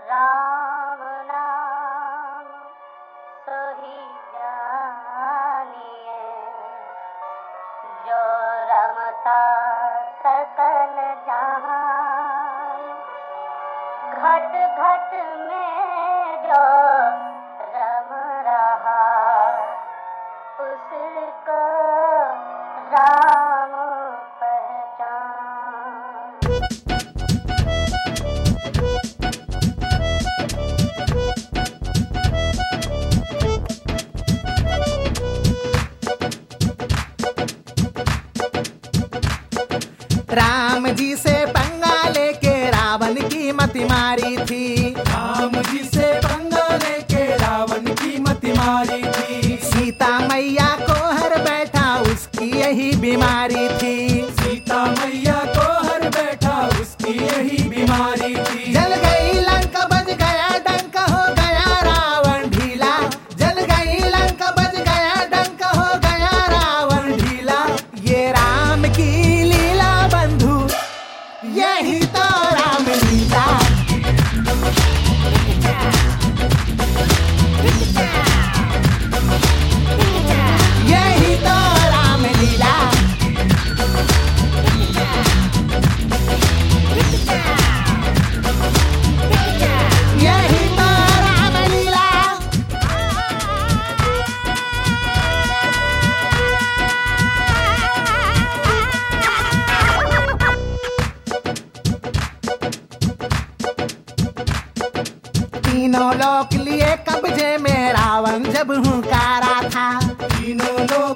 राम नाम सोही जानिए, जो रमता सकल जहान। घट घट में जो रम रहा, उसको राम पहचान। राम जी से पंगा लेके रावण की मति मारी थी। राम जी से पंगा लेके रावण की मति मारी थी। सीता मैया को हर बैठा उसकी यही बीमारी थी। सीता मैया को हर बैठा उसकी यही बीमारी थी। जल गई लंका बज गया डंक हो गया रावण ढीला। जल गई लंका बज गया डंक हो गया रावण ढीला। ये राम की लीला बंधु, यही तो राम लीला। यही तो राम लीला। यही तो राम लीला। तीनों लोक लिए कब्जे में रावण जब हुंकारा था। तीनों लोक